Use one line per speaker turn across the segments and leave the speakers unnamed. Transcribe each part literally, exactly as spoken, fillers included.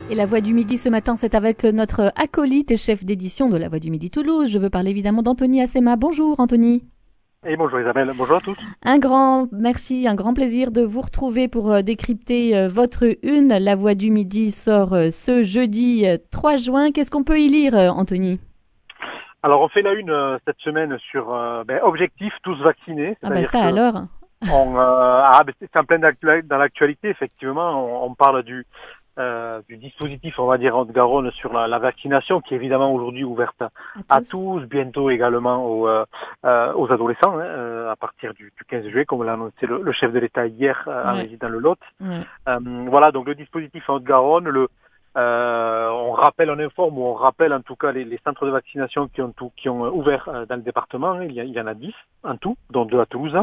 Et la Voix du Midi ce matin, c'est avec notre acolyte et chef d'édition de la Voix du Midi Toulouse. Je veux parler évidemment d'Anthony Assema. Bonjour Anthony.
Et bonjour Isabelle, bonjour à tous.
Un grand merci, un grand plaisir de vous retrouver pour décrypter votre une. La Voix du Midi sort ce jeudi trois juin. Qu'est-ce qu'on peut y lire, Anthony ?
Alors on fait la une euh, cette semaine sur euh, ben, objectif tous vaccinés.
Ah bah ça alors
on, euh, ah, ben, c'est en plein dans l'actualité, effectivement. On, on parle du Euh, du dispositif, on va dire, Haute-Garonne sur la, la vaccination, qui est évidemment aujourd'hui ouverte à, à, tous. à tous, bientôt également aux, euh, euh, aux adolescents, hein, euh, à partir du, du quinze juillet, comme l'a annoncé le, le chef de l'État hier, euh, ouais. en visite dans le Lot. Ouais. Euh, voilà, donc le dispositif en Haute-Garonne, le, euh, on rappelle, on informe, ou on rappelle en tout cas les, les centres de vaccination qui ont, tout, qui ont ouvert euh, dans le département. Hein, il, y a, il y en a dix en tout, dont deux à Toulouse.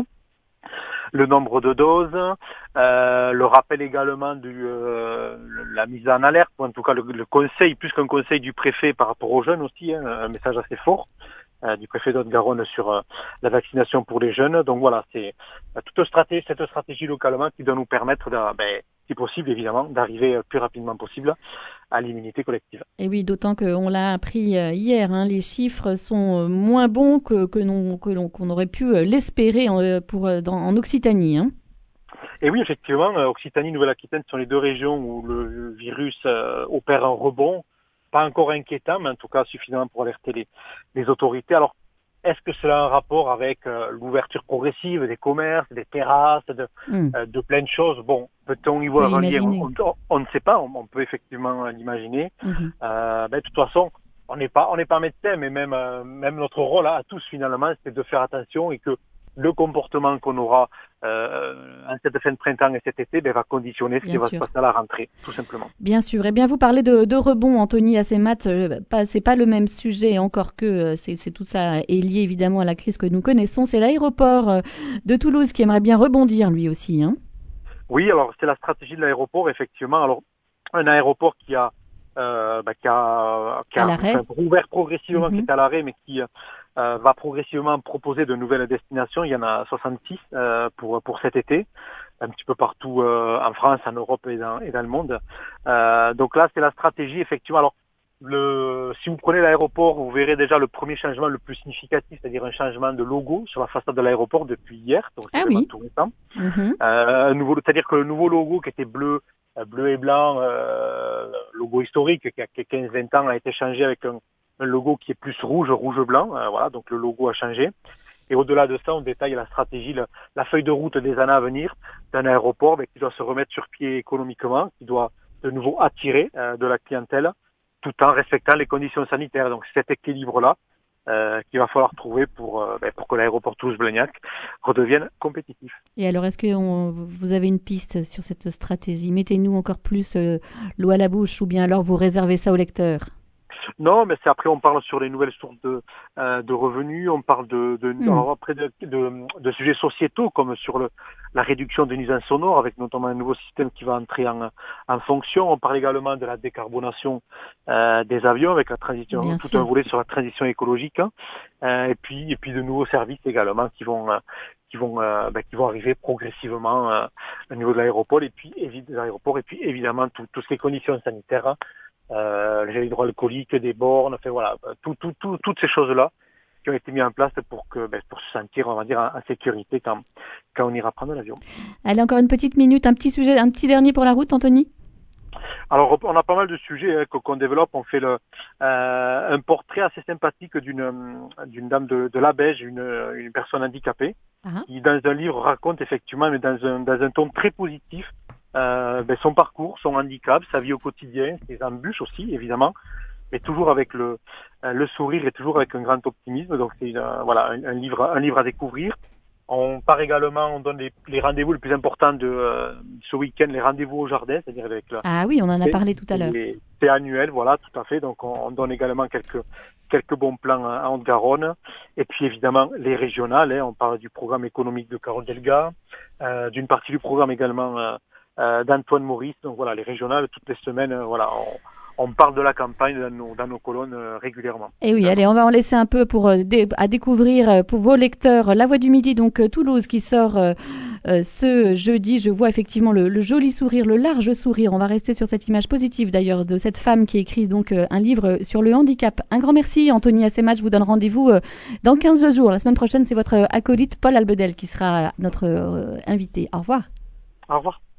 Le nombre de doses, euh, le rappel également de euh, la mise en alerte, ou en tout cas le, le conseil, plus qu'un conseil du préfet par rapport aux jeunes aussi, hein, un message assez fort euh, du préfet d'Haute-Garonne sur euh, la vaccination pour les jeunes. Donc voilà, c'est euh, toute stratégie, cette stratégie localement qui doit nous permettre, de, ben, si possible évidemment, d'arriver le plus rapidement possible à l'immunité collective.
Et oui, d'autant qu'on l'a appris hier, hein, les chiffres sont moins bons que, que, non, que l'on, qu'on aurait pu l'espérer en, pour, dans, en Occitanie. Hein.
Et oui, effectivement, Occitanie, Nouvelle-Aquitaine sont les deux régions où le virus euh, opère un rebond, pas encore inquiétant, mais en tout cas suffisamment pour alerter les, les autorités. Alors, est-ce que cela a un rapport avec euh, l'ouverture progressive des commerces, des terrasses, de, mm. euh, de plein de choses? Bon, peut-on y voir un lien? on, on, on ne sait pas, on, on peut effectivement l'imaginer. Mm-hmm. Euh, ben, de toute façon, on n'est pas, on n'est pas médecin, mais même, euh, même notre rôle à, à tous finalement, c'est de faire attention et que le comportement qu'on aura euh, en cette fin de printemps et cet été ben, va conditionner ce bien qui va sûr. se passer à la rentrée, tout simplement.
Bien sûr. Eh bien, vous parlez de, de rebond, Anthony Assema. Euh, pas, c'est pas le même sujet, encore que euh, c'est, c'est tout ça est lié évidemment à la crise que nous connaissons. C'est l'aéroport euh, de Toulouse qui aimerait bien rebondir lui aussi. Hein.
Oui, alors c'est la stratégie de l'aéroport, effectivement. Alors, un aéroport qui a Euh, bah, qui a, qui a enfin, ouvert progressivement, mm-hmm. qui est à l'arrêt, mais qui euh, va progressivement proposer de nouvelles destinations. Il y en a soixante-six euh, pour pour cet été, un petit peu partout euh, en France, en Europe et dans, et dans le monde. Euh, donc là, c'est la stratégie, effectivement. Alors, le, si vous prenez l'aéroport, vous verrez déjà le premier changement le plus significatif, c'est-à-dire un changement de logo sur la façade de l'aéroport depuis hier, donc c'est
ah
vraiment
oui.
tout récent.
Mm-hmm.
Euh, un nouveau, c'est-à-dire que le nouveau logo qui était bleu, bleu et blanc, euh, logo historique qui a quinze vingt ans a été changé avec un, un logo qui est plus rouge, rouge-blanc. Euh, voilà, donc le logo a changé. Et au-delà de ça, on détaille la stratégie, la, la feuille de route des années à venir d'un aéroport mais qui doit se remettre sur pied économiquement, qui doit de nouveau attirer euh, de la clientèle tout en respectant les conditions sanitaires. Donc c'est cet équilibre-là Euh, qu'il va falloir trouver pour, euh, ben, pour que l'aéroport Toulouse-Blagnac redevienne compétitif.
Et alors, est-ce que on, vous avez une piste sur cette stratégie? Mettez-nous encore plus euh, l'eau à la bouche, ou bien alors vous réservez ça aux lecteurs?
Non, mais c'est après on parle sur les nouvelles sources de, euh, de revenus, on parle de, de, mmh. alors après de, de, de sujets sociétaux comme sur le, la réduction des nuisances sonores avec notamment un nouveau système qui va entrer en, en fonction. On parle également de la décarbonation euh, des avions avec la transition, Bien tout sûr. un volet sur la transition écologique hein, euh, et puis et puis de nouveaux services également qui vont euh, qui vont euh, bah, qui vont arriver progressivement euh, au niveau de l'aéroport et puis des aéroports et puis évidemment tout, toutes les conditions sanitaires. Hein, Euh, les gels hydroalcooliques, des bornes, enfin voilà, tout, tout, tout, toutes ces choses-là qui ont été mises en place pour que, ben, pour se sentir, on va dire, en, en sécurité quand, quand on ira prendre l'avion.
Allez, encore une petite minute, un petit sujet, un petit dernier pour la route, Anthony.
Alors, on a pas mal de sujets hein, qu'on développe. On fait le, euh, un portrait assez sympathique d'une, d'une dame de, de la Beige, une, une personne handicapée, uh-huh. qui dans un livre raconte effectivement, mais dans un, dans un ton très positif, Euh, ben son parcours, son handicap, sa vie au quotidien, ses embûches aussi, évidemment, mais toujours avec le, euh, le sourire et toujours avec un grand optimisme. Donc c'est une, euh, voilà un, un livre, un livre à découvrir. On part également, on donne les, les rendez-vous les plus importants de euh, ce week-end, les rendez-vous au jardin, c'est-à-dire avec le,
ah oui, on en a parlé tout à l'heure.
C'est annuel, voilà, tout à fait. Donc on, on donne également quelques quelques bons plans en Haute-Garonne. Et puis évidemment les régionales. Hein, on parle du programme économique de Carole Delga, euh, d'une partie du programme également. Euh, Euh, d'Antoine Maurice, donc voilà, les régionales toutes les semaines, euh, voilà, on, on parle de la campagne dans nos, dans nos colonnes euh, régulièrement.
Et oui, allez, on va en laisser un peu pour euh, dé- à découvrir euh, pour vos lecteurs La Voix du Midi, donc euh, Toulouse, qui sort euh, euh, ce jeudi. Je vois effectivement le, le joli sourire, le large sourire. On va rester sur cette image positive d'ailleurs de cette femme qui écrit donc euh, un livre sur le handicap. Un grand merci, Anthony Assemat. Je vous donne rendez-vous euh, dans quinze jours. La semaine prochaine, c'est votre acolyte Paul Albedel qui sera notre euh, invité. Au revoir.
Au revoir.